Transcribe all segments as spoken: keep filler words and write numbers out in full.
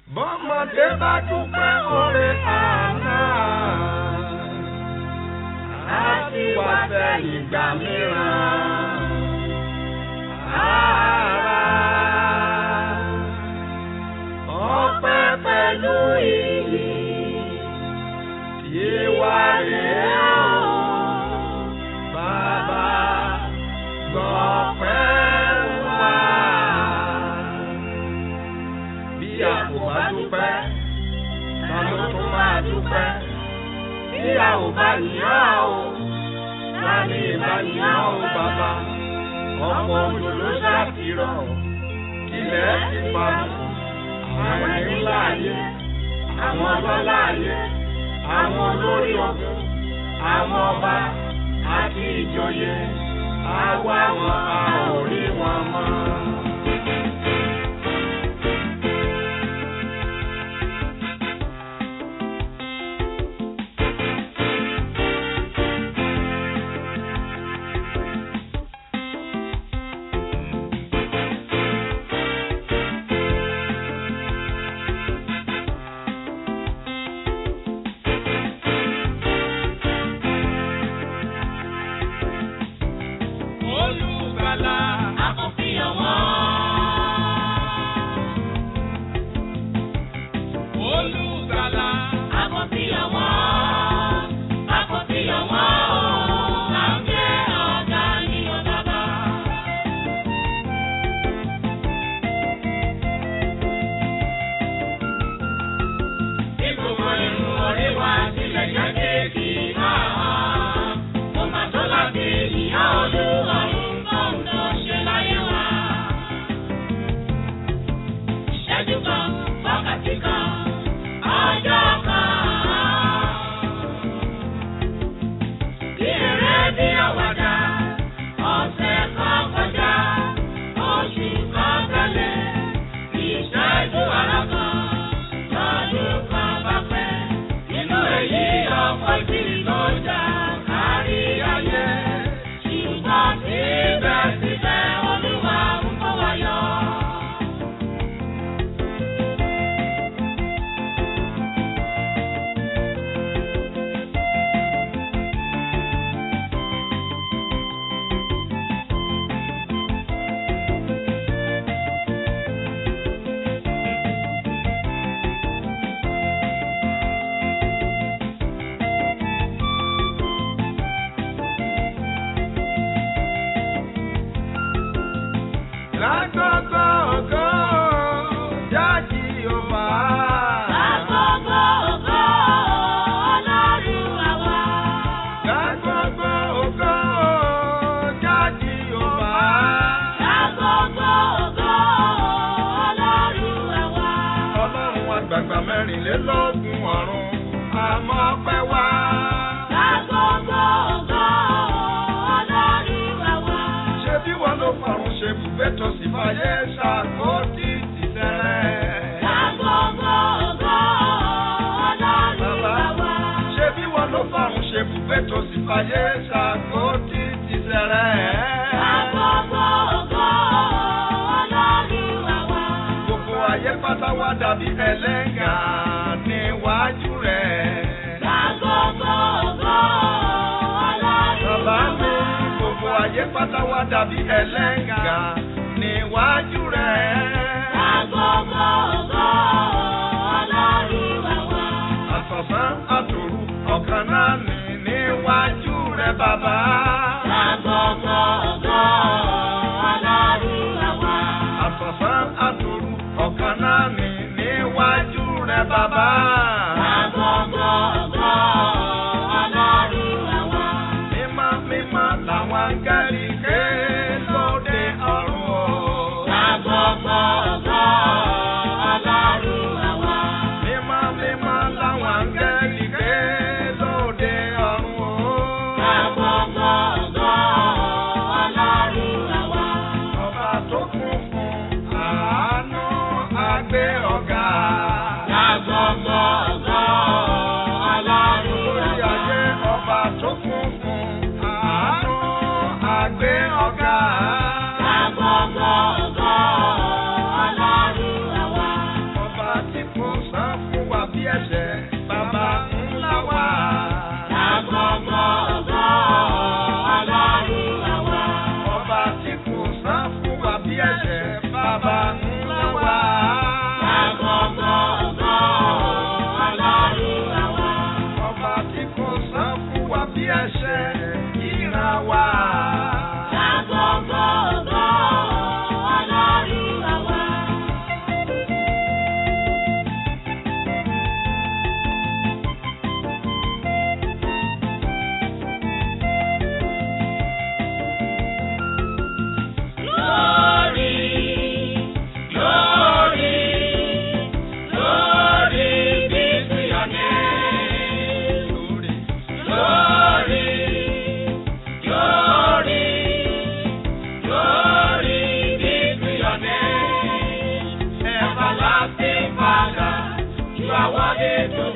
bọ́mọdé bá dúpẹ́ oore àná á sì wá sẹ́yìn gbà mìíràn. Ara ọpẹ́ pẹ̀lú iyì tiwa rèé o, Bàbá gbọpẹ́ wa. Bí a kò bá dúpẹ́, ta ló tún máa dúpẹ́? Bí a ò bá yìn ọ́ o, ta ni ìbá yìn ọ́ o Bàbá? Ọ̀pọ̀ òjò ló ṣàfihàn, ilẹ̀ ti pa àwọn ẹni ńlá ayé, àwọn ọlọ́lá ayé, àwọn olórí ogun, àwọn ọba àti ìjòyè, àwa wọn a ò rí wọn mọ́. Mẹ́rìnlélógún ọ̀run àmọ́ pẹ́ wá. Lágbógbó ògo Ọlọ́run àwa. Ṣé bí wọ́n ló fọ̀run ṣe bùgbé tó sì fàyè ṣàkóso tìtẹ̀rẹ̀? Lágbógbó ògo Ọlọ́run àwa. Ṣé bí wọ́n ló fọ̀run ṣe bùgbé tó sì fàyè ṣàkóso tìtẹ̀rẹ̀? Lágbógbó ògo Ọlọ́run àwa. Gbogbo ayé pátá wá dàbí ẹlẹ́ngà níwájú rẹ̀. Lágbógbó ògo Ọlọ́run àwa. Gbogbo ayé pátá wá dàbí ẹlẹ́ngà níwájú rẹ̀. Lágbógbó ògo Ọlọ́run àwa. Àtọ̀sán àtòru ọ̀kan náà ní níwájú rẹ̀ Bàbá. Lágbógbó ògo Ọlọ́run àwa. Àtọ̀sán àtòru ọ̀kan náà ní níwájú rẹ̀ Bàbá. Lágbógbó ògo Ọlọ́run àwa. Mímọ́ mímọ́ làwọn áńgẹ́lì ké lóde ọ̀run o. Lágbógbó ògo Ọlọ́run àwa. Mímọ́ mímọ́ làwọn áńgẹ́lì ké lóde ọ̀run o. Lágbógbó ògo Ọlọ́run àwa. Ọba tó kún fún àánú àgbé ọ̀gá. Lágbógbó ògo Ọlọ́run àwa. Lórí ayé ọba tó kún fún àánú àgbé ọ̀gá. Lágbógbó ògo Ọlọ́run àwa. Ọba tí kò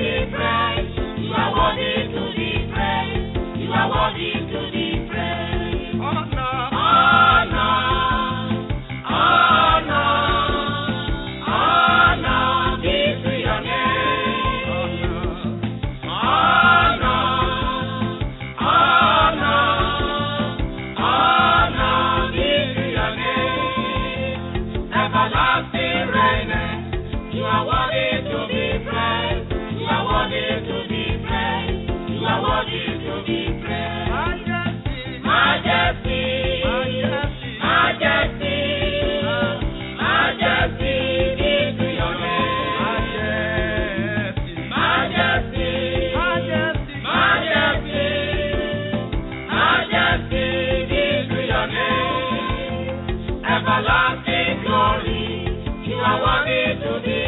be praised. You are worthy to be praised. You are worthy to be praised. Honor, Honor, honor, honor be to your name. Honor, honor, honor be to your name. Everlasting reigner, you are worthy to be praised. You are worthy to be praised. You are worthy to be praised. majesty, Majesty, majesty, majesty, majesty be to your name. majesty, Majesty, majesty, majesty, majesty be to your name. Everlasting glory, you are worthy to be